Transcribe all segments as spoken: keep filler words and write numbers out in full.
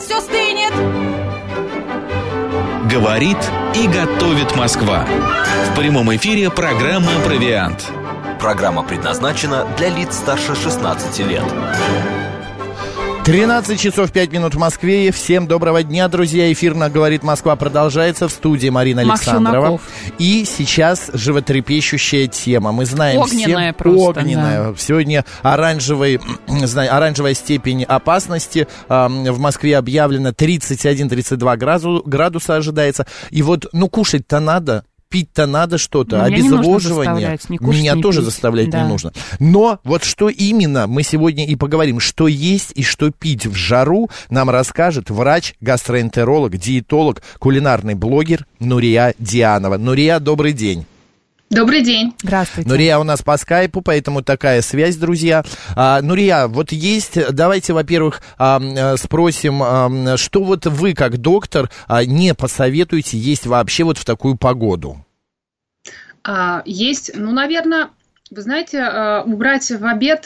все стынет. Говорит и готовит Москва. В прямом эфире программа «Провиант». Программа предназначена для лиц старше шестнадцати лет. тринадцать часов пять минут в Москве. Всем доброго дня, друзья. Эфир на «Говорит Москва» продолжается. В студии Марина Александрова. И сейчас животрепещущая тема. Мы знаем огненная всем... просто, огненная. Да. Сегодня оранжевый, оранжевая степень опасности. В Москве объявлено тридцать один - тридцать два градуса ожидается. И вот, ну, кушать-то надо. Пить-то надо что-то, ну, обезвоживание. Не кушать, меня не тоже пить. заставлять Да. не нужно. Но вот что именно мы сегодня и поговорим, что есть и что пить в жару, нам расскажет врач, гастроэнтеролог, диетолог, кулинарный блогер Нурия Дианова. Нурия, добрый день. Добрый день. Здравствуйте. Нурия у нас по скайпу, поэтому такая связь, друзья. А, Нурия, вот есть, давайте, во-первых, а, спросим, а, что вот вы, как доктор, а, не посоветуете есть вообще вот в такую погоду? А, есть, ну, наверное, вы знаете, убрать в обед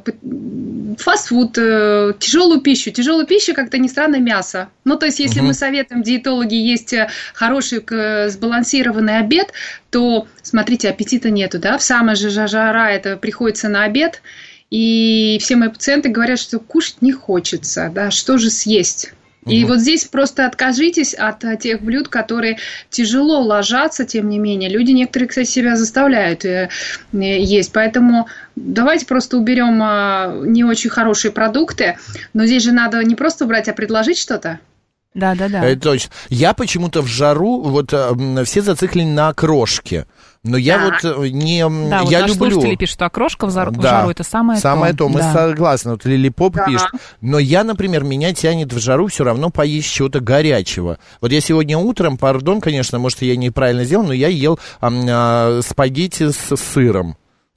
фастфуд, тяжелую пищу. Тяжелую пищу, как-то не странно, мясо. Ну, то есть, если угу. мы советуем диетологи есть хороший сбалансированный обед, то, смотрите, аппетита нету, да, в самой же жара это приходится на обед, и все мои пациенты говорят, что кушать не хочется, да, что же съесть? И угу. вот здесь просто откажитесь от тех блюд, которые тяжело ложатся, тем не менее. Люди некоторые, кстати, себя заставляют есть. Поэтому давайте просто уберем не очень хорошие продукты. Но здесь же надо не просто убрать, а предложить что-то. Да, да, да. Это точно. Я почему-то в жару, вот все зациклены на окрошке. Но я да. вот не... Да, я вот люблю... слушатели пишут, что окрошка в, зар... да. в жару это самое, самое то. то. Мы да. согласны. Вот Лилипоп да. пишет. Но я, например, меня тянет в жару все равно поесть чего-то горячего. Вот я сегодня утром, пардон, конечно, может, я неправильно сделал, но я ел а, а, спагетти с сыром.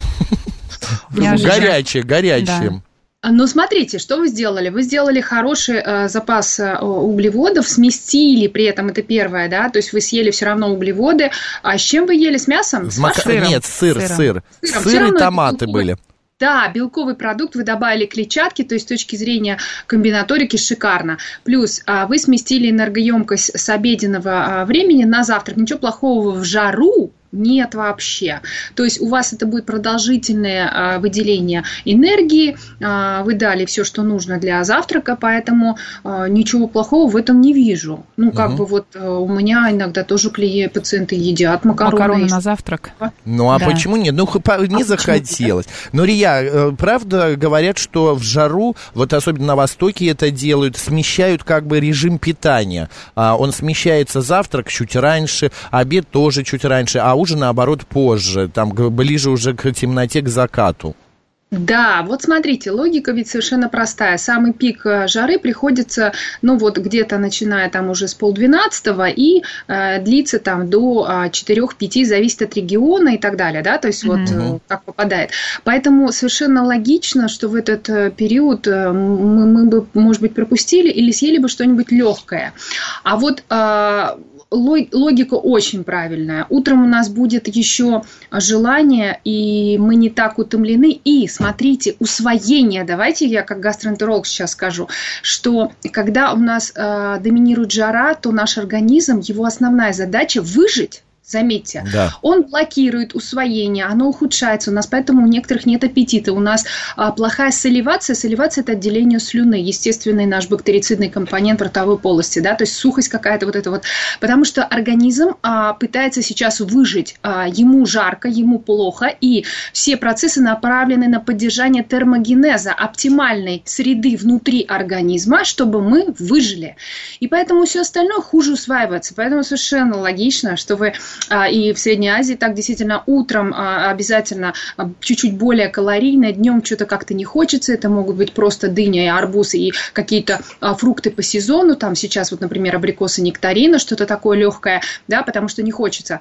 Горячее, горячее. Ну, смотрите, что вы сделали? Вы сделали хороший э, запас э, углеводов, сместили при этом, это первое, да, то есть вы съели все равно углеводы. А с чем вы ели? С мясом? С Мак... Сыром. Нет, сыр, сыром. сыр. Сыром. Сыр и томаты были. Да, белковый продукт, вы добавили клетчатки, то есть с точки зрения комбинаторики шикарно. Плюс а, вы сместили энергоемкость с обеденного а, времени на завтрак. Ничего плохого в жару нет вообще. То есть у вас это будет продолжительное а, выделение энергии, а, вы дали все, что нужно для завтрака, поэтому а, ничего плохого в этом не вижу. Ну, как угу. бы вот а, у меня иногда тоже клиенты, пациенты едят макароны. Макароны на завтрак. Ну, а да. почему нет? Ну, не а захотелось. Ну, Рия, правда говорят, что в жару, вот особенно на Востоке это делают, смещают как бы режим питания. Он смещается завтрак чуть раньше, обед тоже чуть раньше, а ужин, наоборот, позже, там ближе уже к темноте, к закату. Да, вот смотрите, логика ведь совершенно простая. Самый пик жары приходится, ну вот где-то начиная там уже с полдвенадцатого и э, длится там до э, четырех-пяти, зависит от региона и так далее, да, то есть mm-hmm. вот э, как попадает. Поэтому совершенно логично, что в этот э, период э, мы, мы бы, может быть, пропустили или съели бы что-нибудь легкое. А вот... Э, логика очень правильная. Утром у нас будет еще желание, и мы не так утомлены. И, смотрите, усвоение. Давайте я как гастроэнтеролог сейчас скажу, что когда у нас э, доминирует жара, то наш организм, его основная задача выжить. Заметьте, да. Он блокирует усвоение, оно ухудшается у нас, поэтому у некоторых нет аппетита. У нас а, плохая саливация. Саливация – это отделение слюны, естественный наш бактерицидный компонент ротовой полости, да, то есть сухость какая-то вот эта вот. Потому что организм а, пытается сейчас выжить, а, ему жарко, ему плохо, и все процессы направлены на поддержание термогенеза, оптимальной среды внутри организма, чтобы мы выжили. И поэтому все остальное хуже усваивается. Поэтому совершенно логично, что вы... И в Средней Азии так действительно утром обязательно чуть-чуть более калорийно, днем что-то как-то не хочется, это могут быть просто дыня и арбуз и какие-то фрукты по сезону, там сейчас вот, например, абрикосы, нектарины, что-то такое легкое, да, потому что не хочется.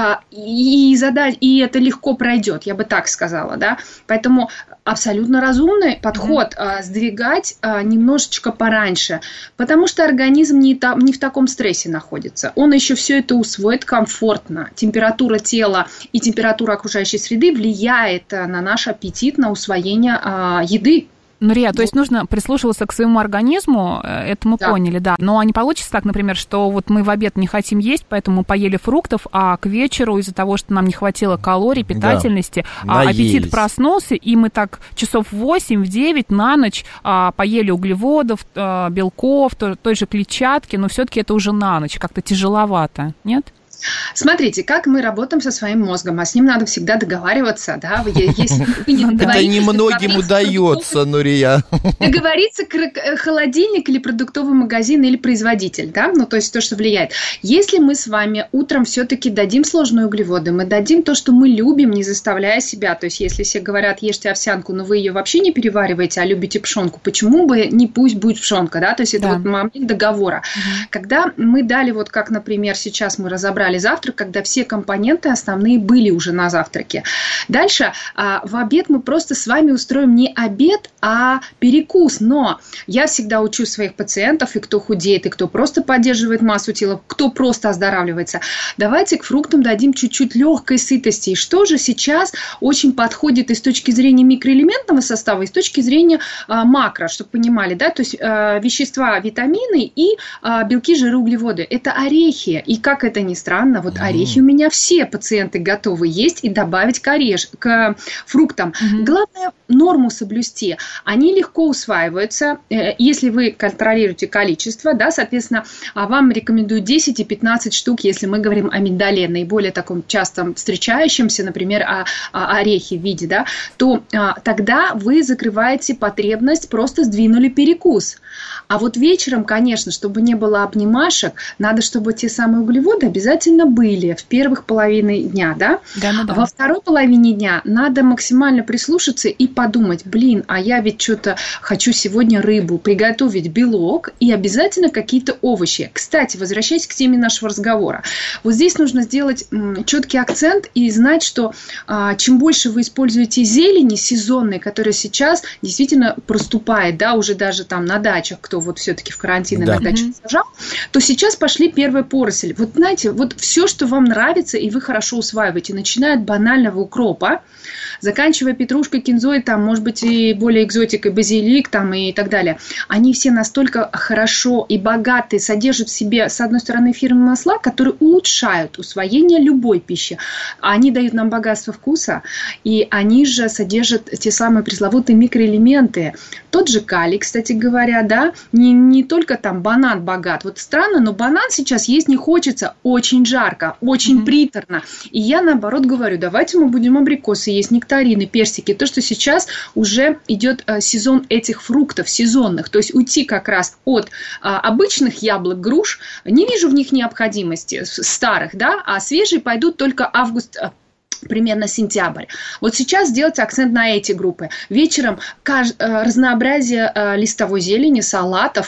И, задать, и это легко пройдет, я бы так сказала, да, поэтому абсолютно разумный подход mm-hmm. сдвигать немножечко пораньше, потому что организм не, там, не в таком стрессе находится, он еще все это усвоит комфортно. Температура тела и температура окружающей среды влияет на наш аппетит, на усвоение а, еды. Ну, Рия, то есть нужно прислушиваться к своему организму, это мы да. поняли, да. Но не получится так, например, что вот мы в обед не хотим есть, поэтому мы поели фруктов, а к вечеру из-за того, что нам не хватило калорий, питательности, да. аппетит проснулся, и мы так часов в восемь-девять на ночь а, поели углеводов, а, белков, той, той же клетчатки, но все-таки это уже на ночь, как-то тяжеловато, нет? Смотрите, как мы работаем со своим мозгом, а с ним надо всегда договариваться, да, если вы не договоритесь... Это немногим удается, Нурия. Договориться холодильник или продуктовый магазин или производитель, да, ну, то есть то, что влияет. Если мы с вами утром все-таки дадим сложные углеводы, мы дадим то, что мы любим, не заставляя себя, то есть если все говорят, ешьте овсянку, но вы ее вообще не перевариваете, а любите пшенку, почему бы не пусть будет пшенка, да, то есть это да. вот момент договора. Угу. Когда мы дали, вот как, например, сейчас мы разобрали завтрак, когда все компоненты основные были уже на завтраке. Дальше а, в обед мы просто с вами устроим не обед, а перекус. Но я всегда учу своих пациентов, и кто худеет, и кто просто поддерживает массу тела, кто просто оздоравливается. Давайте к фруктам дадим чуть-чуть легкой сытости. И что же сейчас очень подходит и с точки зрения микроэлементного состава, и с точки зрения а, макро, чтобы понимали, да, то есть а, вещества, витамины и а, белки, жиры, углеводы. Это орехи. И как это ни странно, вот mm-hmm. орехи у меня все пациенты готовы есть и добавить к, ореш... к фруктам. Mm-hmm. Главное норму соблюсти. Они легко усваиваются. Если вы контролируете количество, да, соответственно, вам рекомендую десять и пятнадцать штук, если мы говорим о миндале, наиболее таком часто встречающемся, например, о, о орехе в виде, да, то а, тогда вы закрываете потребность, просто сдвинули перекус. А вот вечером, конечно, чтобы не было обнимашек, надо, чтобы те самые углеводы обязательно были в первых половине дня, да? Да, ну да. Во второй половине дня надо максимально прислушаться и подумать, блин, а я ведь что-то хочу сегодня рыбу, приготовить белок и обязательно какие-то овощи. Кстати, возвращаясь к теме нашего разговора, вот здесь нужно сделать четкий акцент и знать, что а, чем больше вы используете зелени сезонной, которая сейчас действительно проступает, да, уже даже там на дачах, кто вот все-таки в карантин да. на дачах mm-hmm. сажал, то сейчас пошли первые поросли. Вот знаете, вот все, что вам нравится и вы хорошо усваиваете, начиная от банального укропа, заканчивая петрушкой, кинзой, там, может быть, и более экзотикой, базилик, там, и так далее. Они все настолько хорошо и богаты, содержат в себе, с одной стороны, эфирные масла, которые улучшают усвоение любой пищи. Они дают нам богатство вкуса, и они же содержат те самые пресловутые микроэлементы. Тот же калий, кстати говоря, да, не, не только там банан богат. Вот странно, но банан сейчас есть не хочется, очень жарко, очень mm-hmm. приторно. И я, наоборот, говорю, давайте мы будем абрикосы есть, нектарины, персики. То, что сейчас уже идет а, сезон этих фруктов, сезонных. То есть уйти как раз от а, обычных яблок, груш. Не вижу в них необходимости, старых, да, а свежие пойдут только август, примерно сентябрь. Вот сейчас сделать акцент на эти группы. Вечером кажд... разнообразие листовой зелени, салатов,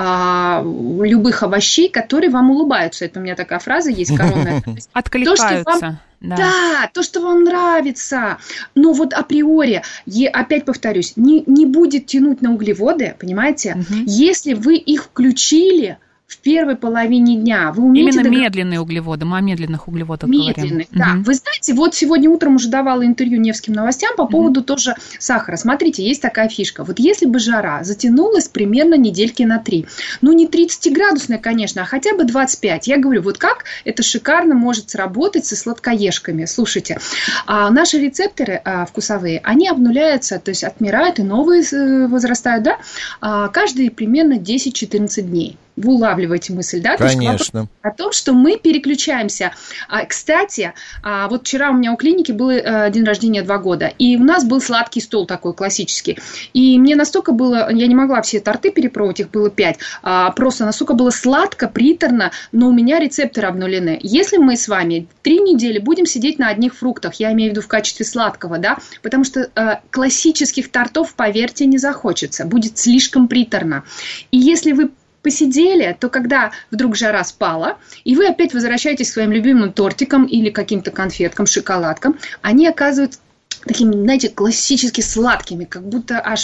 любых овощей, которые вам улыбаются. Это у меня такая фраза есть, коронная. Откликаются. Да. да, то, что вам нравится. Но вот априори, опять повторюсь, не, не будет тянуть на углеводы, понимаете? Угу. Если вы их включили в первой половине дня, вы умеете... Именно догад... медленные углеводы, мы о медленных углеводах медленные, говорим. да. Угу. Вы знаете, вот сегодня утром уже давала интервью Невским новостям по поводу угу. тоже сахара. Смотрите, есть такая фишка. Вот если бы жара затянулась примерно недельки на три, ну не тридцатиградусная, конечно, а хотя бы двадцать пять. Я говорю, вот как это шикарно может сработать со сладкоежками. Слушайте, а наши рецепторы а, вкусовые, они обнуляются, то есть отмирают и новые возрастают, да, а, каждые примерно десять-четырнадцать дней. Вы улавливаете мысль, да? Конечно. О том, что мы переключаемся. Кстати, вот вчера у меня у клиники был день рождения два года, и у нас был сладкий стол такой классический. И мне настолько было, я не могла все торты перепробовать, их было пять, просто настолько было сладко, приторно, но у меня рецепторы обнулены. Если мы с вами три недели будем сидеть на одних фруктах, я имею в виду в качестве сладкого, да, потому что классических тортов, поверьте, не захочется, будет слишком приторно. И если вы посидели, то когда вдруг жара спала, и вы опять возвращаетесь к своим любимым тортикам или каким-то конфеткам, шоколадкам, они оказываются такими, знаете, классически сладкими, как будто аж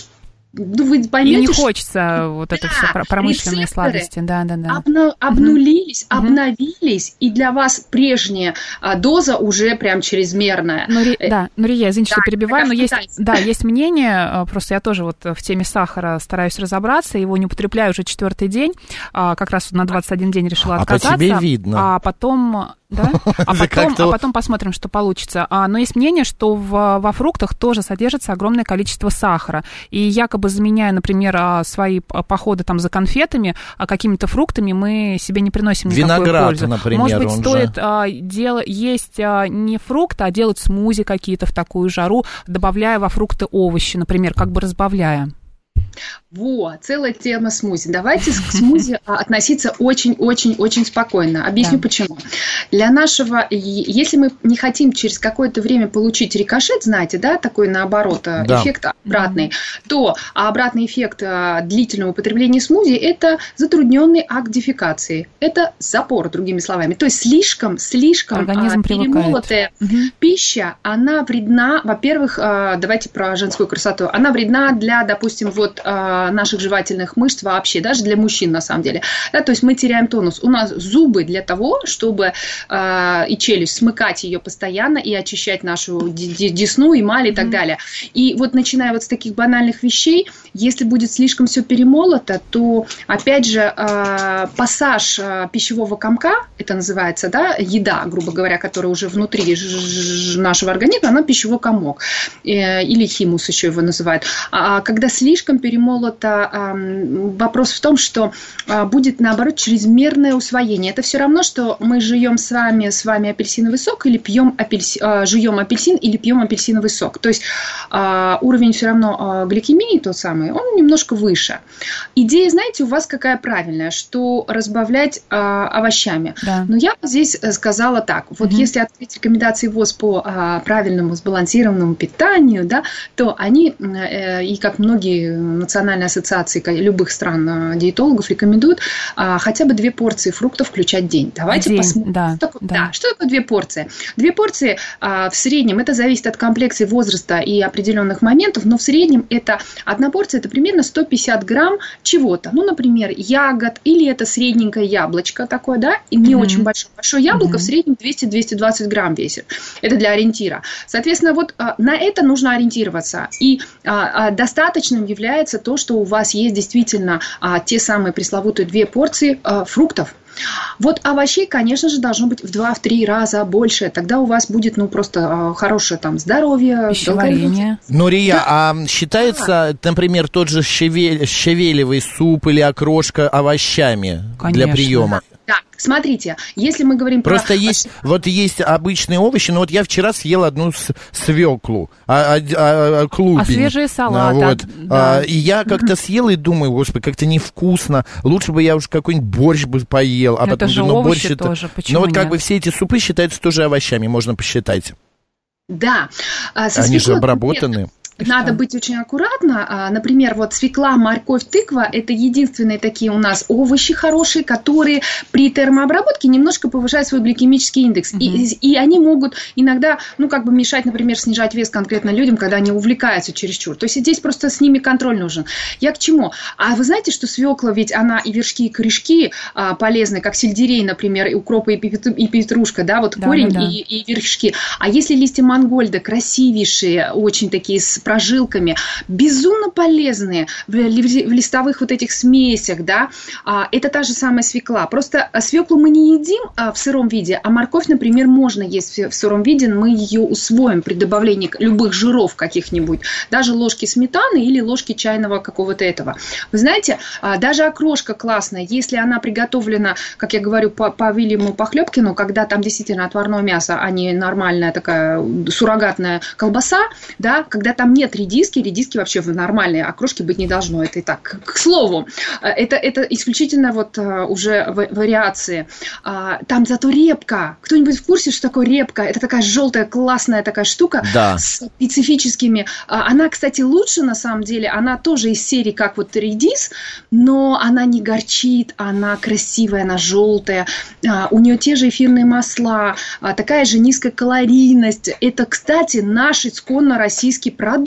ну, вы поймете, и не что... хочется вот да, это все промышленные сладости. Да, да, да. Обна- обнулились, угу. обновились, и для вас прежняя а, доза уже прям чрезверная. Ну, Ри... Да, ну, Рия, извините, да, что перебиваю, но есть, да, есть мнение, просто я тоже вот в теме сахара стараюсь разобраться, его не употребляю уже четвертый день, как раз на двадцать один день решила отказаться. А по тебе видно. А потом... Да? А, потом, а потом посмотрим, что получится. А, но есть мнение, что в, во фруктах тоже содержится огромное количество сахара. И якобы заменяя, например, свои походы там, за конфетами, а какими-то фруктами, мы себе не приносим никакой Виноград, пользы. Например, Может быть, стоит же... а, дел... есть а, не фрукты, а делать смузи какие-то в такую жару, добавляя во фрукты овощи, например, как бы разбавляя. Во, целая тема смузи. Давайте к смузи относиться очень-очень-очень спокойно. Объясню да. почему. Для нашего, если мы не хотим через какое-то время получить рикошет, знаете, да, такой наоборот да. эффект обратный, mm-hmm. то обратный эффект длительного употребления смузи – это затрудненный акт дефекации. Это запор, другими словами. То есть слишком, слишком перемолотая mm-hmm. пища, она вредна, во-первых, давайте про женскую красоту, она вредна для, допустим, вот наших жевательных мышц вообще, даже для мужчин на самом деле. Да, то есть мы теряем тонус. У нас зубы для того, чтобы э, и челюсть смыкать ее постоянно и очищать нашу десну, эмаль и так mm-hmm. далее. И вот начиная вот с таких банальных вещей, если будет слишком все перемолото, то опять же э, пассаж э, пищевого комка, это называется, да, еда, грубо говоря, которая уже внутри ж- ж- нашего организма, она пищевой комок. Э, или химус еще его называют. А когда слишком перемолото, вопрос в том, что будет, наоборот, чрезмерное усвоение. Это все равно, что мы жуем с вами, с вами апельсиновый сок или пьем апельси, жуем апельсин или пьем апельсиновый сок. То есть уровень все равно гликемии тот самый, он немножко выше. Идея, знаете, у вас какая правильная, что разбавлять овощами. Да. Но я здесь сказала так. Вот mm-hmm. если открыть рекомендации ВОЗ по правильному сбалансированному питанию, да, то они, и как многие национальные ассоциации любых стран диетологов рекомендуют а, хотя бы две порции фруктов включать в день. Давайте день, посмотрим. Да, что, такое, да. Да, что такое две порции? Две порции а, в среднем, это зависит от комплекции возраста и определенных моментов, но в среднем это одна порция, это примерно сто пятьдесят грамм чего-то. Ну, например, ягод, или это средненькое яблочко такое, да, и не mm-hmm. очень большое. Большое яблоко mm-hmm. в среднем двести - двести двадцать грамм весит. Это для ориентира. Соответственно, вот а, на это нужно ориентироваться. И а, а, достаточным является то, что у вас есть действительно а, те самые пресловутые две порции а, фруктов. Вот овощей, конечно же, должно быть в два-три раза больше. Тогда у вас будет, ну, просто а, хорошее там здоровье. Пищеварение. Ну, Рия, да. а считается, да. например, тот же щавель, щавелевый суп или окрошка овощами конечно. Для приема? Да, смотрите, если мы говорим Просто про... Просто есть, вот есть обычные овощи, но вот я вчера съел одну свеклу, а, а, а, клубень. А свежие салаты. Вот. Да. А, и я как-то съел и думаю, господи, как-то невкусно, лучше бы я уж какой-нибудь борщ бы поел. А это потом, же ну, овощи борщ тоже, это... почему Ну вот как нет? бы все эти супы считаются тоже овощами, можно посчитать. Да. Со Они же обработаны. Надо что? Быть очень аккуратно. Например, вот свекла, морковь, тыква – это единственные такие у нас овощи хорошие, которые при термообработке немножко повышают свой гликемический индекс. Угу. И, и они могут иногда, ну, как бы мешать, например, снижать вес конкретно людям, когда они увлекаются чересчур. То есть здесь просто с ними контроль нужен. Я к чему? А вы знаете, что свекла, ведь она и вершки, и корешки а, полезны, как сельдерей, например, и укропа, и петрушка, да, вот да, корень да, да. И, и вершки. А если листья мангольда красивейшие, очень такие с прожилками, безумно полезные в листовых вот этих смесях, да, это та же самая свекла. Просто свеклу мы не едим в сыром виде, а морковь, например, можно есть в сыром виде, мы ее усвоим при добавлении любых жиров каких-нибудь, даже ложки сметаны или ложки чайного какого-то этого. Вы знаете, даже окрошка классная, если она приготовлена, как я говорю, по, по Вильяму Похлебкину, когда там действительно отварное мясо, а не нормальная такая суррогатная колбаса, да, когда там нет редиски, редиски вообще в нормальной окрошке быть не должно, это и так. К слову, это, это исключительно вот уже вариации. Там зато репка. Кто-нибудь в курсе, что такое репка? Это такая желтая, классная такая штука да. с специфическими. Она, кстати, лучше на самом деле, она тоже из серии как вот редис, но она не горчит, она красивая, она желтая, у нее те же эфирные масла, такая же низкая калорийность. Это, кстати, наш исконно российский продукт.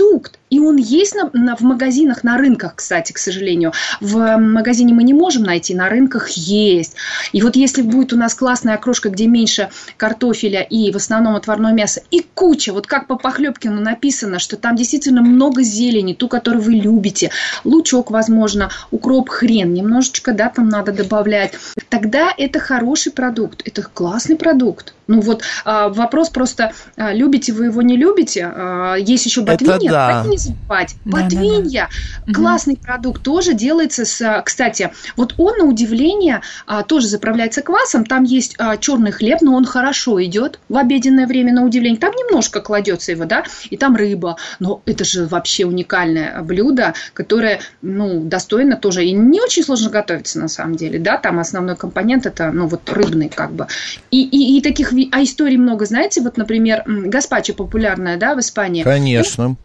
И он есть на, на, в магазинах, на рынках, кстати, к сожалению. В магазине мы не можем найти, на рынках есть. И вот если будет у нас классная окрошка, где меньше картофеля и в основном отварное мясо, и куча, вот как по Похлебкину написано, что там действительно много зелени, ту, которую вы любите, лучок, возможно, укроп, хрен, немножечко, да, там надо добавлять, тогда это хороший продукт, это классный продукт. Ну вот а, вопрос просто, а, любите вы его, не любите, а, есть еще ботвинья, да. Не забывать. Да, ботвинья, да, да. Классный угу. продукт, тоже делается с, кстати, вот он на удивление а, тоже заправляется квасом, там есть а, черный хлеб, но он хорошо идет в обеденное время, на удивление, там немножко кладется его, да, и там рыба, но это же вообще уникальное блюдо, которое, ну, достойно тоже, и не очень сложно готовиться на самом деле, да, там основной компонент это, ну, вот рыбный как бы, и, и, и таких а историй много, знаете, вот, например, гаспачо популярная, да, в Испании. Конечно.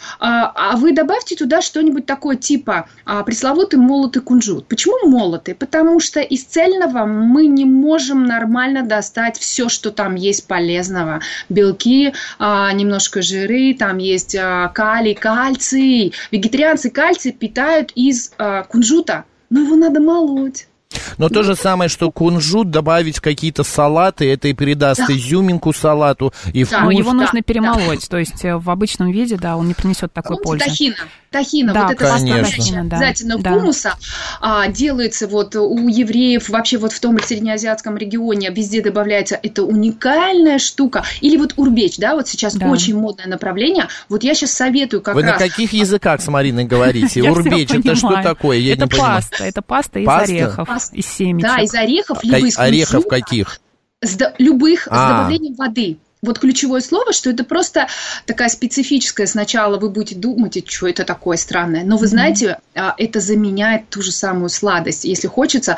А, а вы добавьте туда что-нибудь такое, типа а, пресловутый молотый кунжут. Почему молотый? Потому что из цельного мы не можем нормально достать все, что там есть полезного. Белки, а, немножко жиры, там есть а, калий, кальций. Вегетарианцы кальций питают из а, кунжута, но его надо молоть. Но то же самое, что кунжут добавить в какие-то салаты, это и придаст да. изюминку салату, и вкус. Но его нужно да, перемолоть, да. то есть в обычном виде, да, он не принесет такой а пользы. Тахина, тахина, да, вот это конечно. обязательно да. хумуса а, делается вот у евреев, вообще вот в том среднеазиатском регионе, везде добавляется, это уникальная штука. Или вот урбеч, да, вот сейчас да. очень модное направление, вот я сейчас советую как Вы раз... Вы на каких языках с Мариной говорите? Урбеч, это что такое? Я это не понимаю. паста, это паста из орехов. Из семечек. Да, из орехов, либо из орехов каких? С до, любых, а. с добавлением воды. Вот ключевое слово, что это просто такая специфическая. Сначала вы будете думать, что это такое странное. Но вы знаете, mm-hmm. это заменяет ту же самую сладость. Если хочется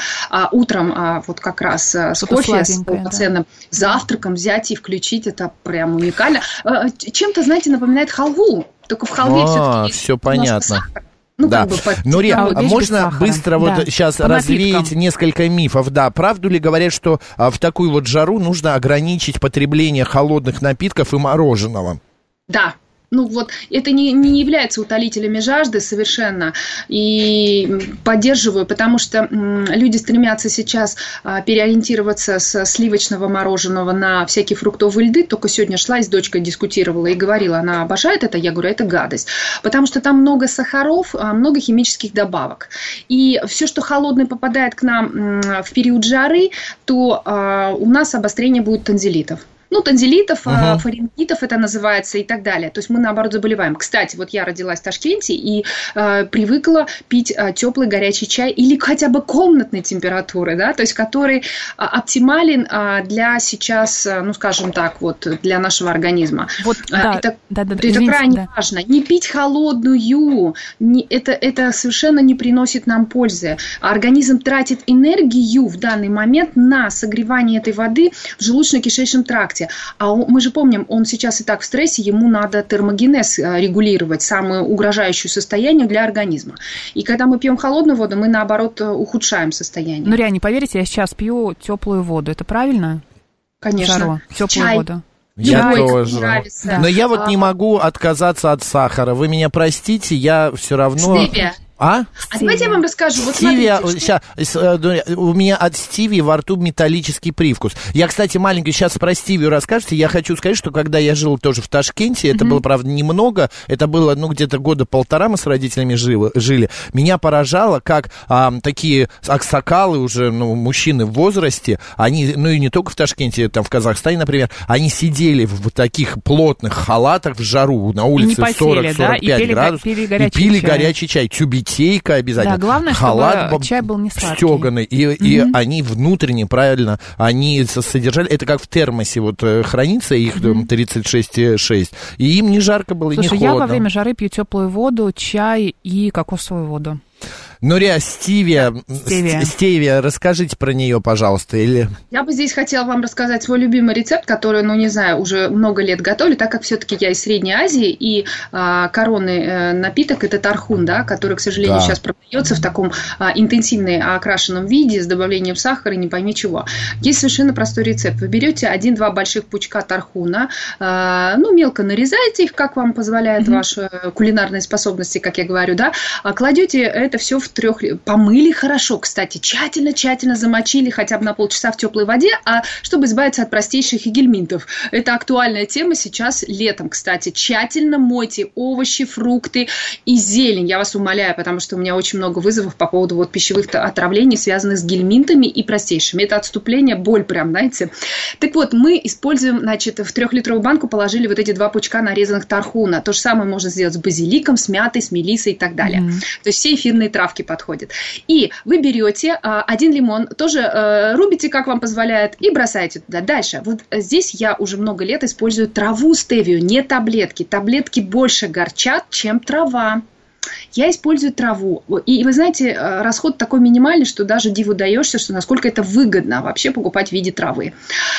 утром вот как раз с кофе, с полноценным да. завтраком взять и включить, это прям уникально. Чем-то, знаете, напоминает халву. Только в халве а, все-таки все понятно. Ну, да. как бы под... Ну, Риа, а можно быстро да. вот сейчас По развеять напиткам. несколько мифов? Да, правду ли говорят, что а, в такую вот жару нужно ограничить потребление холодных напитков и мороженого? Да. Ну вот, это не, не является утолителями жажды совершенно, и поддерживаю, потому что м, люди стремятся сейчас а, переориентироваться с сливочного мороженого на всякие фруктовые льды. Только сегодня шла и с дочкой дискутировала и говорила, она обожает это, я говорю, это гадость, потому что там много сахаров, много химических добавок, и все, что холодное попадает к нам м, в период жары, то а, у нас обострение будет тонзиллитов. Ну, тонзиллитов, uh-huh. фарингитов это называется и так далее. То есть мы, наоборот, заболеваем. Кстати, вот я родилась в Ташкенте и э, привыкла пить э, теплый горячий чай или хотя бы комнатной температуры, да, то есть который э, оптимален э, для сейчас, э, ну, скажем так, вот для нашего организма. Вот, э, да, это да, да, это извините, крайне да. важно. Не пить холодную, не, это, это совершенно не приносит нам пользы. Организм тратит энергию в данный момент на согревание этой воды в желудочно-кишечном тракте. А он, мы же помним, он сейчас и так в стрессе, ему надо термогенез регулировать, самое угрожающее состояние для организма. И когда мы пьем холодную воду, мы, наоборот, ухудшаем состояние. Ну, реально, не поверите, я сейчас пью теплую воду. Это правильно? Конечно. Теплую Чай. воду. Я Любой, тоже. Да. Но я вот а... не могу отказаться от сахара. Вы меня простите, я все равно... Стевия. А? А давайте я вам расскажу. Вот стивия, смотрите, сейчас, у меня от стивии во рту металлический привкус. Я, кстати, маленький, сейчас про стивию расскажете. Я хочу сказать, что когда я жил тоже в Ташкенте, это mm-hmm. было, правда, немного, это было, ну, где-то года полтора мы с родителями жили, жили. Меня поражало, как а, такие аксакалы уже, ну, мужчины в возрасте, они, ну, и не только в Ташкенте, там, в Казахстане, например, они сидели в таких плотных халатах в жару на улице сорок сорок пять да? градусов и пили, и пили чай. горячий чай, тюбетейка обязательно. Да, главное, халат чтобы чай был не сладкий. Стеганый. И, mm-hmm. и они внутренне, правильно, они содержали, это как в термосе вот хранится, их mm-hmm. тридцать шесть и шесть, и им не жарко было, Слушай, не холодно. я во время жары пью теплую воду, чай и кокосовую воду. Нурия, стевия, стевия. стевия, расскажите про нее, пожалуйста. Или... Я бы здесь хотела вам рассказать свой любимый рецепт, который, ну, не знаю, уже много лет готовлю, так как все-таки я из Средней Азии, и а, коронный а, напиток – это тархун, да, который, к сожалению, да. сейчас продается в таком а, интенсивно окрашенном виде, с добавлением сахара, не пойми чего. Есть совершенно простой рецепт. Вы берете один-два больших пучка тархуна, а, ну, мелко нарезаете их, как вам позволяет mm-hmm. ваши кулинарные способности, как я говорю, да, а кладете это все в трех... Помыли хорошо, кстати, тщательно-тщательно замочили хотя бы на полчаса в теплой воде, а чтобы избавиться от простейших гельминтов. Это актуальная тема сейчас летом, кстати. Тщательно мойте овощи, фрукты и зелень. Я вас умоляю, потому что у меня очень много вызовов по поводу вот пищевых отравлений, связанных с гельминтами и простейшими. Это отступление, боль прям, знаете. Так вот, мы используем, значит, в трехлитровую банку положили вот эти два пучка нарезанных тархуна. То же самое можно сделать с базиликом, с мятой, с мелиссой и так далее. Mm-hmm. То есть все эфирные травки подходят. И вы берете а, один лимон, тоже а, рубите, как вам позволяет, и бросаете туда. Дальше. Вот здесь я уже много лет использую траву стевию, не таблетки. Таблетки больше горчат, чем трава. Я использую траву. И вы знаете, расход такой минимальный, что даже диву даешься, что насколько это выгодно вообще покупать в виде травы.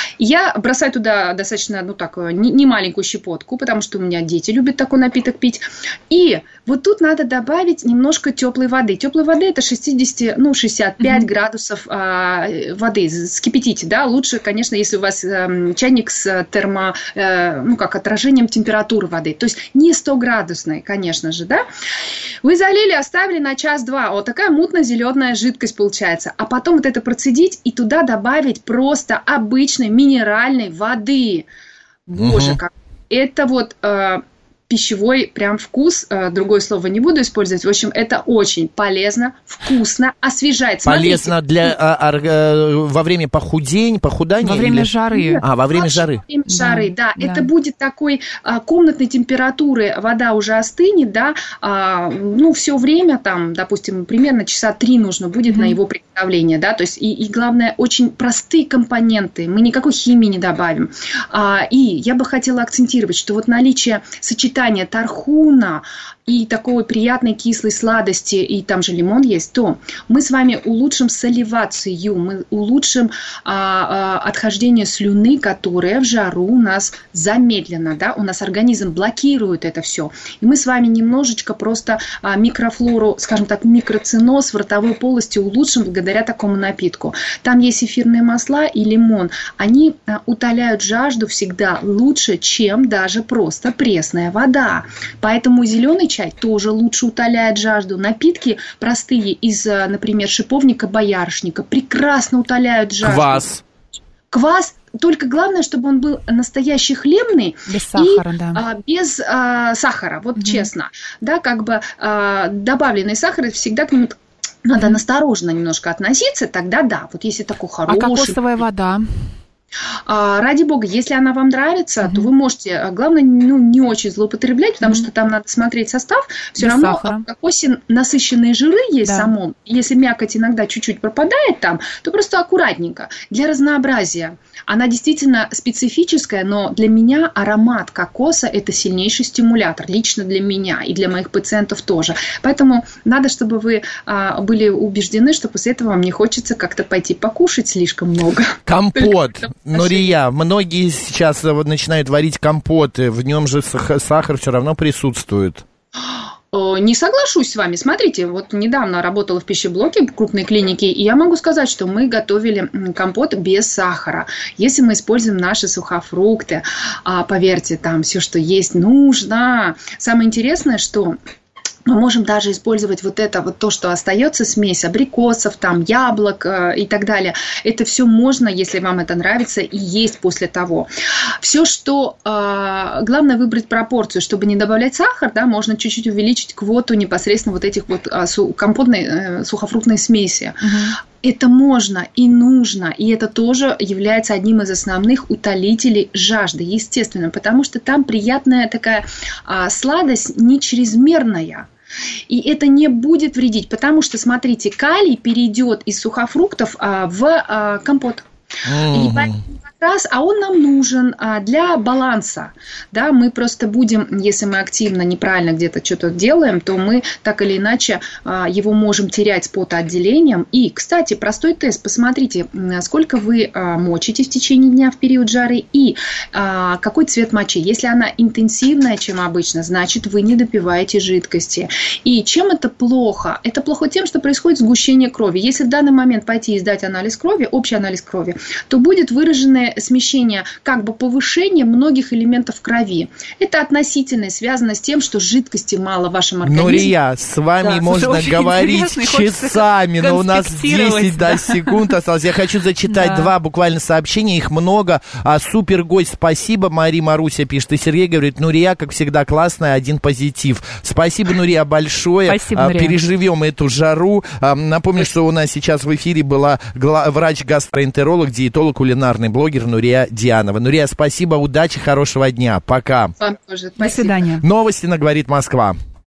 Я бросаю туда достаточно, ну так, не маленькую щепотку, потому что у меня дети любят такой напиток пить. И вот тут надо добавить немножко теплой воды. Теплой воды это шестьдесят, ну, шестьдесят пять mm-hmm. градусов а, воды. Скипятите, да. Лучше, конечно, если у вас а, чайник с термо, а, ну, как отражением температуры воды. То есть не сто градусной, конечно же, да. Вы залили, оставили на час-два. Вот такая мутно-зеленая жидкость получается. А потом вот это процедить и туда добавить просто обычной минеральной воды. Боже, угу. как... Это вот... Э, пищевой прям вкус, другое слово не буду использовать. В общем, это очень полезно, вкусно, освежает. Полезно Смотрите. для а, а, во время похудения, похудания? Во время или... жары. А, во время жары. Во время жары, да. да. да. Это будет такой а, комнатной температуры, вода уже остынет, да, а, ну, все время там, допустим, примерно часа три нужно будет mm-hmm. на его приготовление, да, то есть и, и главное, очень простые компоненты, мы никакой химии не добавим. А, и я бы хотела акцентировать, что вот наличие сочетания тархуна и такой приятной кислой сладости, и там же лимон есть, то мы с вами улучшим саливацию, мы улучшим а, а, отхождение слюны, которая в жару у нас замедлена, да, у нас организм блокирует это все. И мы с вами немножечко просто а, микрофлору, скажем так, микроциноз в ротовой полости улучшим благодаря такому напитку. Там есть эфирные масла и лимон. Они а, утоляют жажду всегда лучше, чем даже просто пресная вода. Поэтому зеленый чай тоже лучше утоляет жажду. Напитки простые из, например, шиповника, боярышника прекрасно утоляют жажду. Квас. Квас. Только главное, чтобы он был настоящий хлебный. Без сахара, и, да. А, без а, сахара, вот угу. честно. Да, как бы а, добавленный сахар, всегда к нему надо угу. настороженно немножко относиться, тогда да. Вот если такой хороший... А кокосовая вода? А, ради бога, если она вам нравится, mm-hmm. то вы можете, главное, ну, не очень злоупотреблять, потому mm-hmm. что там надо смотреть состав. Все Без равно сахара. В кокосе насыщенные жиры есть да. самом. Если мякоть иногда чуть-чуть пропадает там, то просто аккуратненько. Для разнообразия. Она действительно специфическая, но для меня аромат кокоса – это сильнейший стимулятор. Лично для меня и для моих пациентов тоже. Поэтому надо, чтобы вы а, были убеждены, что после этого вам не хочется как-то пойти покушать слишком много. Компот. Нурия, многие сейчас начинают варить компоты, в нем же сахар все равно присутствует. Не соглашусь с вами. Смотрите, вот недавно работала в пищеблоке в крупной клинике, и я могу сказать, что мы готовили компот без сахара. Если мы используем наши сухофрукты, поверьте, там все, что есть, нужно. Самое интересное, что... Мы можем даже использовать вот это, вот то, что остается, смесь абрикосов, там, яблок э, и так далее. Это все можно, если вам это нравится, и есть после того. Все, что... Э, главное выбрать пропорцию, чтобы не добавлять сахар, да, можно чуть-чуть увеличить квоту непосредственно вот этих вот э, су, компотной э, сухофруктной смеси. Угу. Это можно и нужно, и это тоже является одним из основных утолителей жажды, естественно, потому что там приятная такая а, сладость, не чрезмерная. И это не будет вредить, потому что, смотрите, калий перейдет из сухофруктов а, в а, компот. Mm-hmm. И раз, а он нам нужен для баланса. Да, мы просто будем, если мы активно, неправильно где-то что-то делаем, то мы так или иначе его можем терять с потоотделением. И, кстати, простой тест. Посмотрите, сколько вы мочите в течение дня в период жары и какой цвет мочи. Если она интенсивная, чем обычно, значит, вы не допиваете жидкости. И чем это плохо? Это плохо тем, что происходит сгущение крови. Если в данный момент пойти и сдать анализ крови, общий анализ крови, то будет выраженное смещение, как бы повышение многих элементов крови. Это относительно связано с тем, что жидкости мало в вашем организме. Нурия, с вами да, можно слушай, говорить часами, но у нас десять да, секунд осталось. Я хочу зачитать да. два буквально сообщения, их много. А, супер гость, спасибо, Мари Маруся пишет. И Сергей говорит, Нурия, как всегда, классная, один позитив. Спасибо, Нурия, большое. Спасибо, а, Нурия. Переживем эту жару. А, напомню, что у нас сейчас в эфире была гла- врач-гастроэнтеролог, диетолог, кулинарный блогер Нурия Дианова. Нурия, спасибо, удачи, хорошего дня. Пока. Вам тоже. До свидания. Новости на «Говорит Москва».